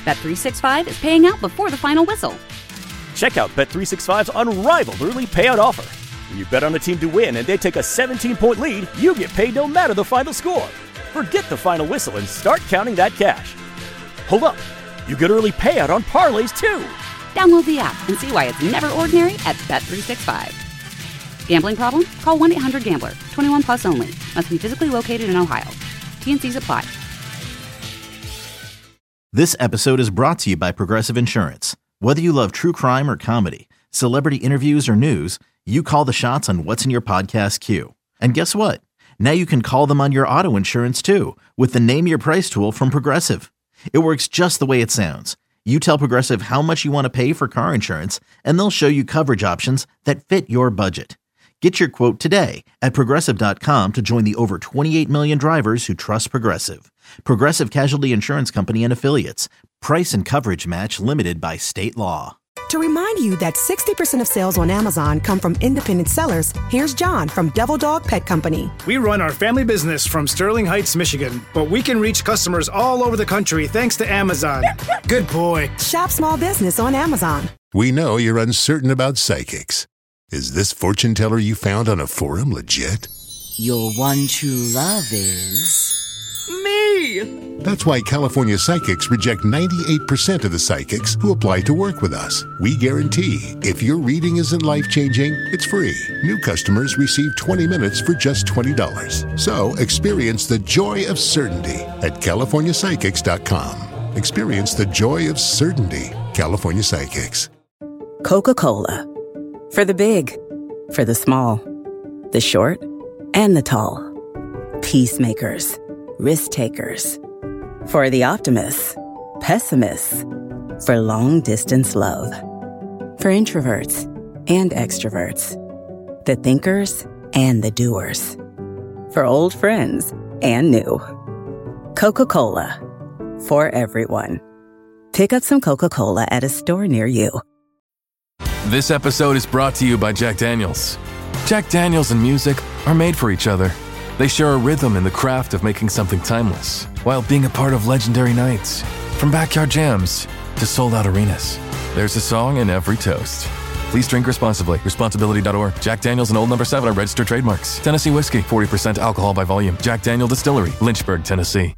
Bet365 is paying out before the final whistle. Check out Bet365's unrivaled early payout offer. When you bet on a team to win and they take a 17-point lead, you get paid no matter the final score. Forget the final whistle and start counting that cash. Hold up. You get early payout on parlays, too. Download the app and see why it's never ordinary at Bet365. Gambling problem? Call 1-800-GAMBLER. 21 plus only. Must be physically located in Ohio. T&Cs apply. This episode is brought to you by Progressive Insurance. Whether you love true crime or comedy, celebrity interviews or news, you call the shots on what's in your podcast queue. And guess what? Now you can call them on your auto insurance too with the Name Your Price tool from Progressive. It works just the way it sounds. You tell Progressive how much you want to pay for car insurance, and they'll show you coverage options that fit your budget. Get your quote today at Progressive.com to join the over 28 million drivers who trust Progressive. Progressive Casualty Insurance Company and Affiliates. Price and coverage match limited by state law. To remind you that 60% of sales on Amazon come from independent sellers, here's John from Devil Dog Pet Company. We run our family business from Sterling Heights, Michigan, but we can reach customers all over the country thanks to Amazon. Good boy. Shop small business on Amazon. We know you're uncertain about psychics. Is this fortune teller you found on a forum legit? Your one true love is... me! That's why California Psychics reject 98% of the psychics who apply to work with us. We guarantee if your reading isn't life-changing, it's free. New customers receive 20 minutes for just $20. So experience the joy of certainty at CaliforniaPsychics.com. Experience the joy of certainty. California Psychics. Coca-Cola. For the big, for the small, the short, and the tall. Peacemakers, risk takers. For the optimists, pessimists. For long distance love. For introverts and extroverts. The thinkers and the doers. For old friends and new. Coca-Cola. For everyone. Pick up some Coca-Cola at a store near you. This episode is brought to you by Jack Daniels. Jack Daniels and music are made for each other. They share a rhythm in the craft of making something timeless, while being a part of legendary nights. From backyard jams to sold-out arenas, there's a song in every toast. Please drink responsibly. Responsibility.org. Jack Daniels and Old No. 7 are registered trademarks. Tennessee whiskey, 40% alcohol by volume. Jack Daniel Distillery, Lynchburg, Tennessee.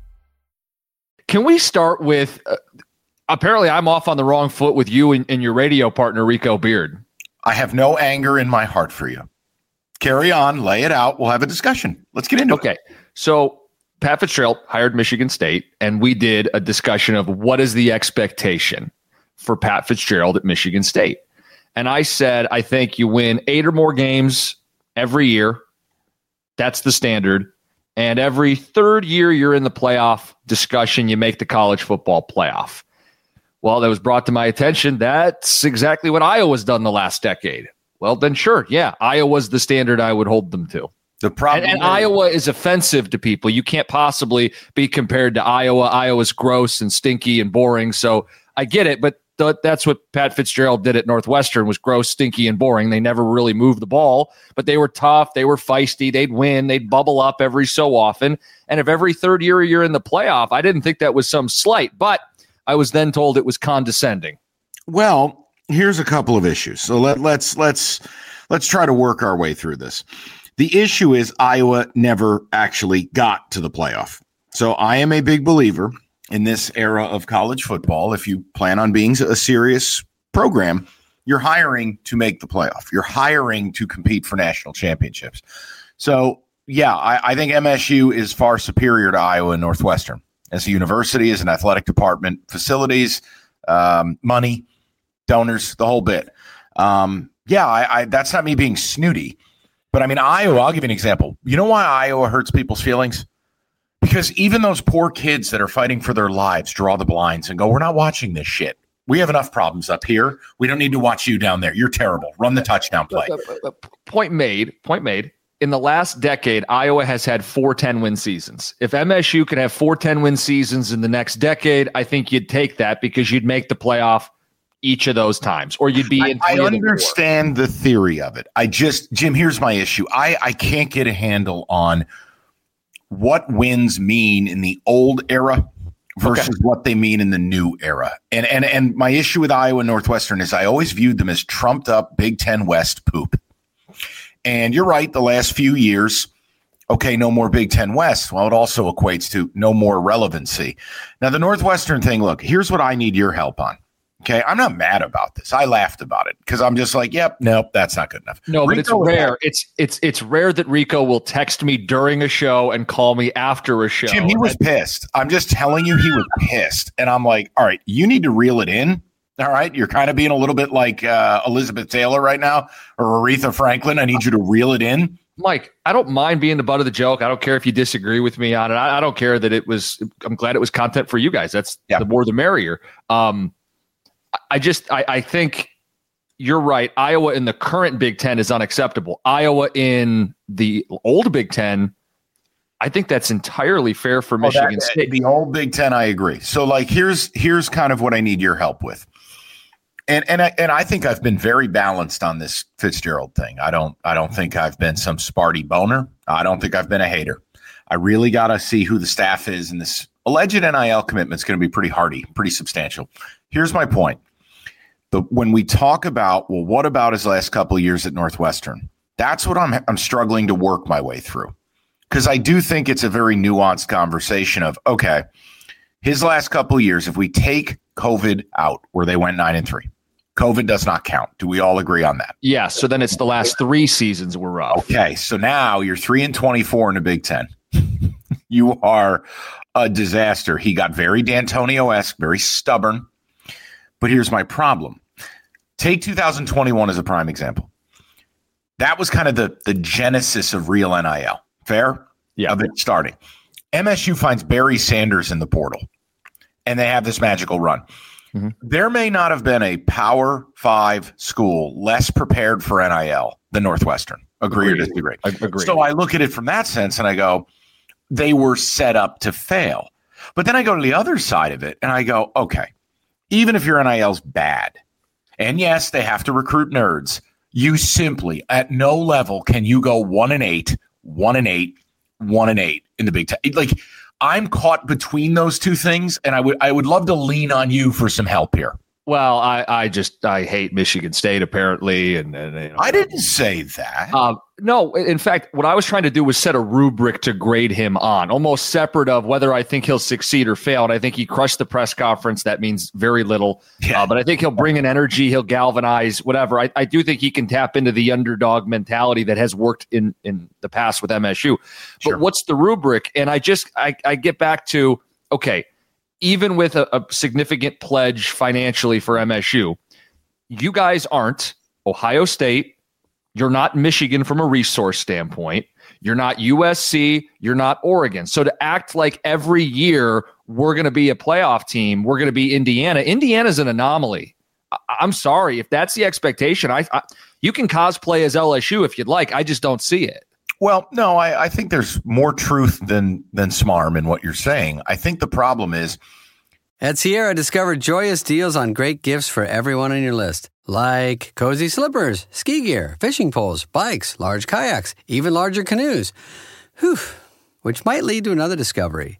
Can we start with... apparently, I'm off on the wrong foot with you and your radio partner, Rico Beard. I have no anger in my heart for you. Carry on, lay it out. We'll have a discussion. Let's get into it. Okay, so Pat Fitzgerald hired Michigan State, and we did a discussion of what is the expectation for Pat Fitzgerald at Michigan State. And I said, I think you win 8 or more games every year. That's the standard. And every third year you're in the playoff discussion, you make the college football playoff. Well, that was brought to my attention. That's exactly what Iowa's done the last decade. Well, then sure. Yeah, Iowa's the standard I would hold them to. The problem and Iowa is offensive to people. You can't possibly be compared to Iowa. Iowa's gross and stinky and boring. So I get it, but that's what Pat Fitzgerald did at Northwestern, was gross, stinky, and boring. They never really moved the ball, but they were tough. They were feisty. They'd win. They'd bubble up every so often. And if every third year you're in the playoff, I didn't think that was some slight, but I was then told it was condescending. Well, here's a couple of issues. So let's try to work our way through this. The issue is Iowa never actually got to the playoff. So I am a big believer in this era of college football. If you plan on being a serious program, you're hiring to make the playoff. You're hiring to compete for national championships. So yeah, I think MSU is far superior to Iowa and Northwestern as a university, as an athletic department, facilities, money, donors, the whole bit. That's not me being snooty, but I mean, Iowa, I'll give you an example. You know why Iowa hurts people's feelings? Because even those poor kids that are fighting for their lives draw the blinds and go, we're not watching this shit. We have enough problems up here. We don't need to watch you down there. You're terrible. Run the touchdown play. Point made. In the last decade, Iowa has had 4 10-win seasons. If MSU could have 4 10-win seasons in the next decade, I think you'd take that because you'd make the playoff each of those times, or you'd be in. I understand the theory of it. Jim, here's my issue. I can't get a handle on what wins mean in the old era versus what they mean in the new era. And my issue with Iowa and Northwestern is I always viewed them as trumped up Big Ten West poop. And you're right, the last few years, okay, no more Big Ten West. Well, it also equates to no more relevancy. Now, the Northwestern thing, look, here's what I need your help on. Okay, I'm not mad about this. I laughed about it because I'm just like, yep, nope, that's not good enough. No, but it's rare. It's rare that Rico will text me during a show and call me after a show. Jim, he was pissed. I'm just telling you, he was pissed. And I'm like, all right, you need to reel it in. All right, you're kind of being a little bit like Elizabeth Taylor right now or Aretha Franklin. I need you to reel it in. Mike, I don't mind being the butt of the joke. I don't care if you disagree with me on it. I don't care that it was. I'm glad it was content for you guys. That's the more the merrier. I think you're right. Iowa in the current Big Ten is unacceptable. Iowa in the old Big Ten, I think that's entirely fair for Michigan State. The old Big Ten, I agree. So, like, here's kind of what I need your help with. And I think I've been very balanced on this Fitzgerald thing. I don't think I've been some Sparty boner. I don't think I've been a hater. I really got to see who the staff is, and this alleged NIL commitment is going to be pretty hearty, pretty substantial. Here's my point. When we talk about, well, what about his last couple of years at Northwestern? That's what I'm struggling to work my way through. Because I do think it's a very nuanced conversation of, okay, his last couple of years, if we take COVID out where they went 9-3, COVID does not count. Do we all agree on that? Yeah. So then it's the last 3 seasons were rough. Okay. So now you're 3-24 in the Big Ten. You are a disaster. He got very D'Antonio-esque, very stubborn. But here's my problem. Take 2021 as a prime example. That was kind of the genesis of real NIL. Fair? Yeah. Of it starting. MSU finds Barry Sanders in the portal, and they have this magical run. Mm-hmm. There may not have been a Power 5 school less prepared for NIL than Northwestern. Agree or disagree? Agree. So I look at it from that sense, and I go, they were set up to fail. But then I go to the other side of it, and I go, okay, even if your NIL's bad, and yes, they have to recruit nerds, you simply, at no level can you go 1-8, 1-8, 1-8 in the Big Ten. Like, I'm caught between those two things, and I would love to lean on you for some help here. Well, I hate Michigan State apparently, and I didn't say that. No, in fact, what I was trying to do was set a rubric to grade him on, almost separate of whether I think he'll succeed or fail. And I think he crushed the press conference. That means very little. Yeah. But I think he'll bring an energy. He'll galvanize whatever. I do think he can tap into the underdog mentality that has worked in the past with MSU. But sure. What's the rubric? And I get back to, okay, even with a significant pledge financially for MSU, you guys aren't Ohio State. You're not Michigan from a resource standpoint. You're not USC. You're not Oregon. So to act like every year we're going to be a playoff team, we're going to be Indiana. Indiana's an anomaly. I'm sorry. If that's the expectation, you can cosplay as LSU if you'd like. I just don't see it. Well, no, I think there's more truth than smarm in what you're saying. I think the problem is, at Sierra, discover joyous deals on great gifts for everyone on your list. Like cozy slippers, ski gear, fishing poles, bikes, large kayaks, even larger canoes. Whew, which might lead to another discovery.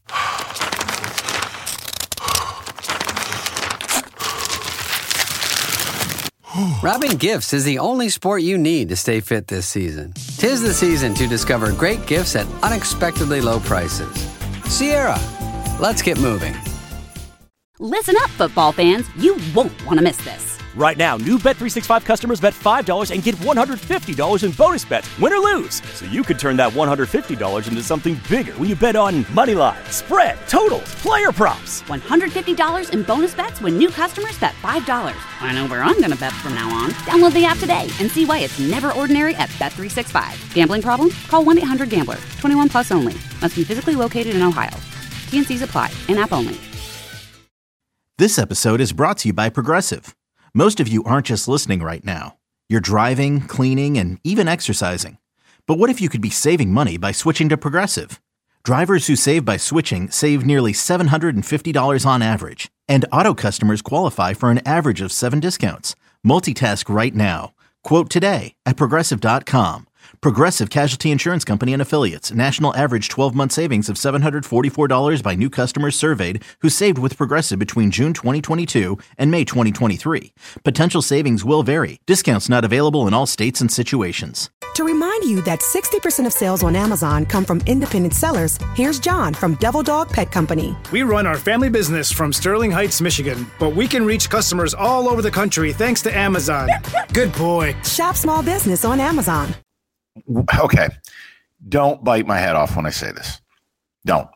Wrapping gifts is the only sport you need to stay fit this season. 'Tis the season to discover great gifts at unexpectedly low prices. Sierra, let's get moving. Listen up, football fans. You won't want to miss this. Right now, new Bet365 customers bet $5 and get $150 in bonus bets, win or lose. So you could turn that $150 into something bigger when you bet on moneyline, spread, totals, player props. $150 in bonus bets when new customers bet $5. I know where I'm going to bet from now on. Download the app today and see why it's never ordinary at Bet365. Gambling problem? Call 1-800-GAMBLER. 21 plus only. Must be physically located in Ohio. T&Cs apply. In-app only. This episode is brought to you by Progressive. Most of you aren't just listening right now. You're driving, cleaning, and even exercising. But what if you could be saving money by switching to Progressive? Drivers who save by switching save nearly $750 on average. And auto customers qualify for an average of 7 discounts. Multitask right now. Quote today at Progressive.com. Progressive Casualty Insurance Company and Affiliates. National average 12-month savings of $744 by new customers surveyed who saved with Progressive between June 2022 and May 2023. Potential savings will vary. Discounts not available in all states and situations. To remind you that 60% of sales on Amazon come from independent sellers, here's John from Devil Dog Pet Company. We run our family business from Sterling Heights, Michigan, but we can reach customers all over the country thanks to Amazon. Good boy. Shop small business on Amazon. Okay. Don't bite my head off when I say this. Don't.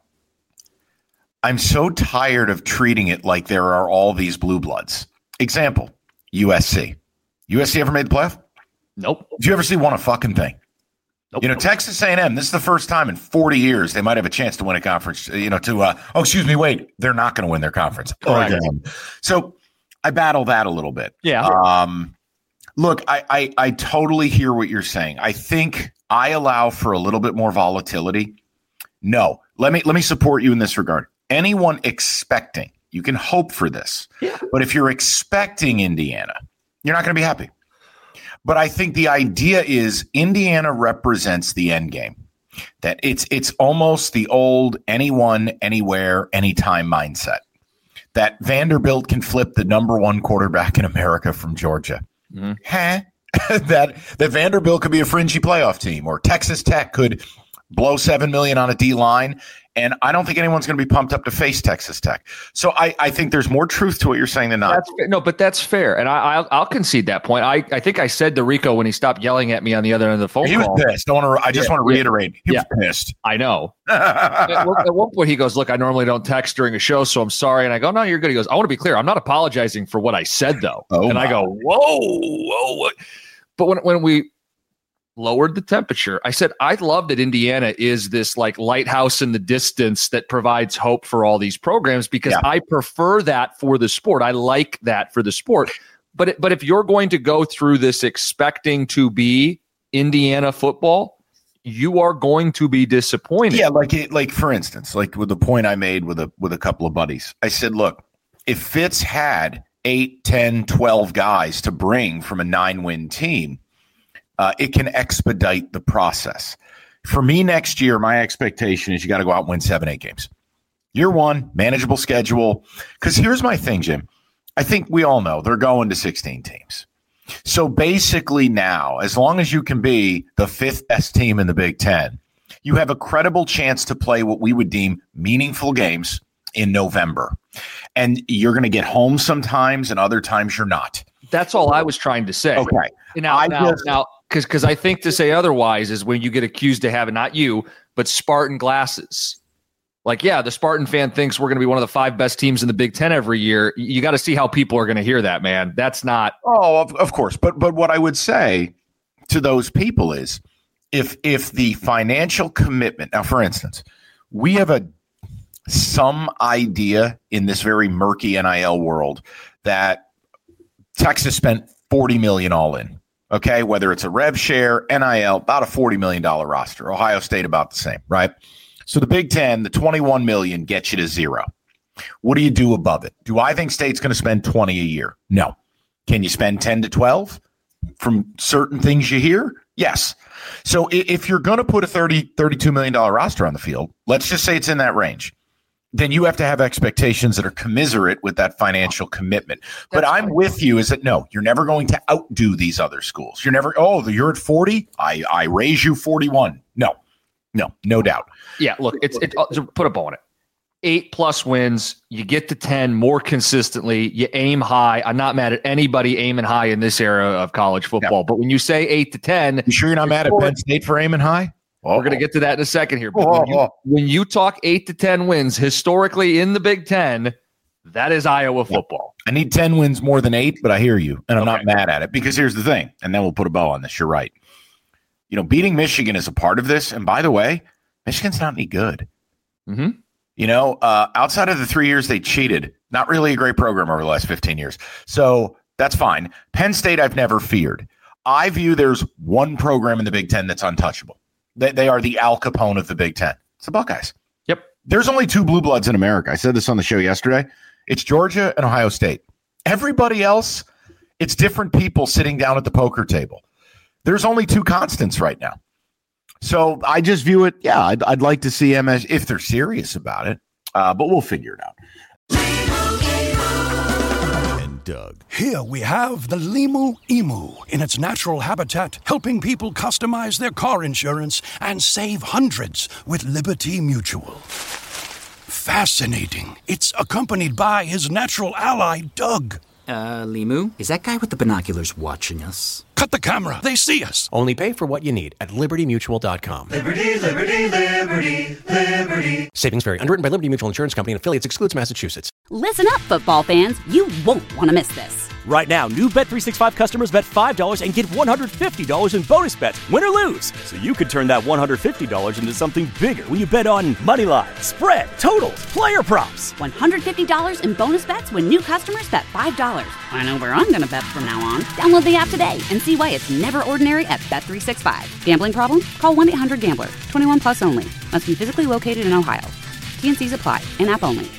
I'm so tired of treating it like there are all these blue bloods. Example, USC. USC ever made the playoff? Nope. Did you ever see one a fucking thing? Nope. You know, Texas A&M, this is the first time in 40 years they might have a chance to win a conference, they're not going to win their conference. So I battle that a little bit. Yeah. Look, I totally hear what you're saying. I think I allow for a little bit more volatility. No, let me support you in this regard. Anyone expecting, you can hope for this. Yeah. But if you're expecting Indiana, you're not going to be happy. But I think the idea is Indiana represents the end game. That it's almost the old anyone, anywhere, anytime mindset. That Vanderbilt can flip the number one quarterback in America from Georgia. Mm-hmm. that Vanderbilt could be a fringy playoff team, or Texas Tech could blow $7 million on a D line. And I don't think anyone's going to be pumped up to face Texas Tech. So I think there's more truth to what you're saying than not. But that's fair. And I'll concede that point. I think I said to Rico when he stopped yelling at me on the other end of the phone call. He was pissed. I just want to reiterate. He was pissed. I know. At one point he goes, look, I normally don't text during a show, so I'm sorry. And I go, no, you're good. He goes, I want to be clear. I'm not apologizing for what I said, though. I go, whoa. But when we lowered the temperature, I said, I love that Indiana is this like lighthouse in the distance that provides hope for all these programs, because I prefer that for the sport. I like that for the sport. But if you're going to go through this expecting to be Indiana football, you are going to be disappointed. Yeah, like for instance, like with the point I made with a couple of buddies, I said, look, if Fitz had 8, 10, 12 guys to bring from a 9-win team, it can expedite the process. For me next year, my expectation is you got to go out and win 7, 8 games. Year one, manageable schedule. Because here's my thing, Jim. I think we all know they're going to 16 teams. So basically now, as long as you can be the 5th best team in the Big Ten, you have a credible chance to play what we would deem meaningful games in November. And you're going to get home sometimes, and other times you're not. That's all I was trying to say. Okay. Now, because I think to say otherwise is when you get accused of having, not you, but Spartan glasses. Like, yeah, the Spartan fan thinks we're going to be one of the 5 best teams in the Big Ten every year. You got to see how people are going to hear that, man. That's not. Oh, of course. But what I would say to those people is if the financial commitment, now, for instance, we have some idea in this very murky NIL world that Texas spent $40 million all in. Okay, whether it's a rev share, NIL, about a $40 million roster. Ohio State about the same, right? So the Big Ten, the $21 million gets you to 0. What do you do above it? Do I think State's going to spend 20 a year? No. Can you spend 10 to 12 from certain things you hear? Yes. So if you're going to put a $32 million roster on the field, let's just say it's in that range, then you have to have expectations that are commensurate with that financial commitment. But I'm with you is that, no, you're never going to outdo these other schools. You're never, you're at 40, I raise you 41. No doubt. Yeah, look, it's put a bow on it. 8+ wins, you get to 10 more consistently, you aim high. I'm not mad at anybody aiming high in this era of college football, but when you say 8 to 10. You sure you're not mad at Penn State for aiming high? We're going to get to that in a second here. But when you talk 8 to 10 wins historically in the Big Ten, that is Iowa football. I need 10 wins more than 8, but I hear you, and I'm not mad at it, because here's the thing, and then we'll put a bow on this. You're right. You know, beating Michigan is a part of this, and by the way, Michigan's not any good. Mm-hmm. You know, outside of the 3 years they cheated, not really a great program over the last 15 years. So that's fine. Penn State I've never feared. I view there's one program in the Big Ten that's untouchable. They are the Al Capone of the Big Ten. It's the Buckeyes. Yep. There's only 2 blue bloods in America. I said this on the show yesterday. It's Georgia and Ohio State. Everybody else, it's different people sitting down at the poker table. There's only two constants right now. So I just view it, I'd like to see MS if they're serious about it, but we'll figure it out. And Doug. Here we have the Limu Emu in its natural habitat, helping people customize their car insurance and save hundreds with Liberty Mutual. Fascinating. It's accompanied by his natural ally, Doug. Limu? Is that guy with the binoculars watching us? Cut the camera. They see us. Only pay for what you need at LibertyMutual.com. Liberty, liberty, liberty, liberty. Savings vary. Underwritten by Liberty Mutual Insurance Company and affiliates. Excludes Massachusetts. Listen up, football fans. You won't want to miss this. Right now, new Bet365 customers bet $5 and get $150 in bonus bets, win or lose. So you could turn that $150 into something bigger when you bet on money line, spread, totals, player props. $150 in bonus bets when new customers bet $5. I know where I'm going to bet from now on. Download the app today and see why it's never ordinary at Bet365. Gambling problem? Call 1-800-GAMBLER. 21 plus only. Must be physically located in Ohio. T&Cs apply. In-app only.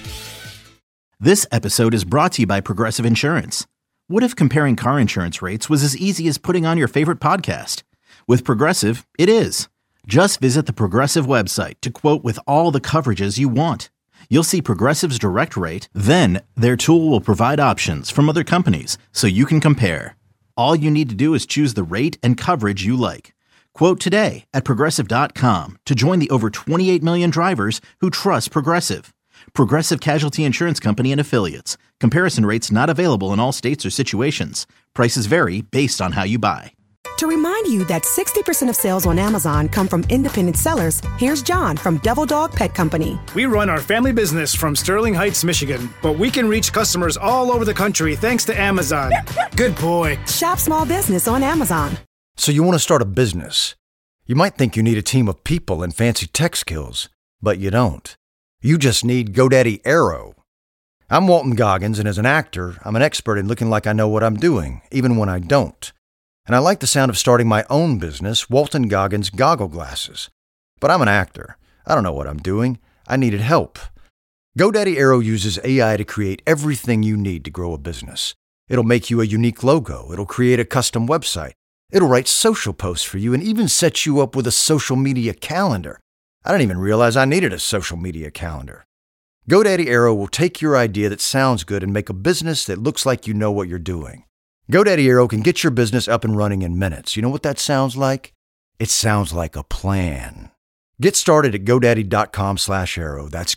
This episode is brought to you by Progressive Insurance. What if comparing car insurance rates was as easy as putting on your favorite podcast? With Progressive, it is. Just visit the Progressive website to quote with all the coverages you want. You'll see Progressive's direct rate, then their tool will provide options from other companies so you can compare. All you need to do is choose the rate and coverage you like. Quote today at Progressive.com to join the over 28 million drivers who trust Progressive. Progressive Casualty Insurance Company and Affiliates. Comparison rates not available in all states or situations. Prices vary based on how you buy. To remind you that 60% of sales on Amazon come from independent sellers, here's John from Devil Dog Pet Company. We run our family business from Sterling Heights, Michigan, but we can reach customers all over the country thanks to Amazon. Good boy. Shop small business on Amazon. So you want to start a business. You might think you need a team of people and fancy tech skills, but you don't. You just need GoDaddy Aero. I'm Walton Goggins, and as an actor, I'm an expert in looking like I know what I'm doing, even when I don't. And I like the sound of starting my own business, Walton Goggins Goggle Glasses. But I'm an actor. I don't know what I'm doing. I needed help. GoDaddy Aero uses AI to create everything you need to grow a business. It'll make you a unique logo. It'll create a custom website. It'll write social posts for you and even set you up with a social media calendar. I didn't even realize I needed a social media calendar. GoDaddy Aero will take your idea that sounds good and make a business that looks like you know what you're doing. GoDaddy Aero can get your business up and running in minutes. You know what that sounds like? It sounds like a plan. Get started at GoDaddy.com/Aero. That's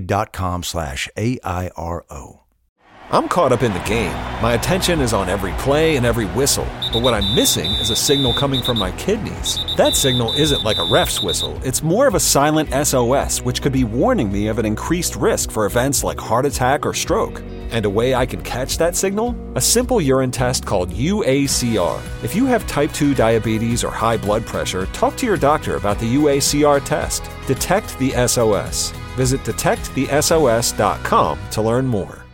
GoDaddy.com/AIRO. I'm caught up in the game. My attention is on every play and every whistle. But what I'm missing is a signal coming from my kidneys. That signal isn't like a ref's whistle. It's more of a silent SOS, which could be warning me of an increased risk for events like heart attack or stroke. And a way I can catch that signal? A simple urine test called UACR. If you have type 2 diabetes or high blood pressure, talk to your doctor about the UACR test. Detect the SOS. Visit detectthesos.com to learn more.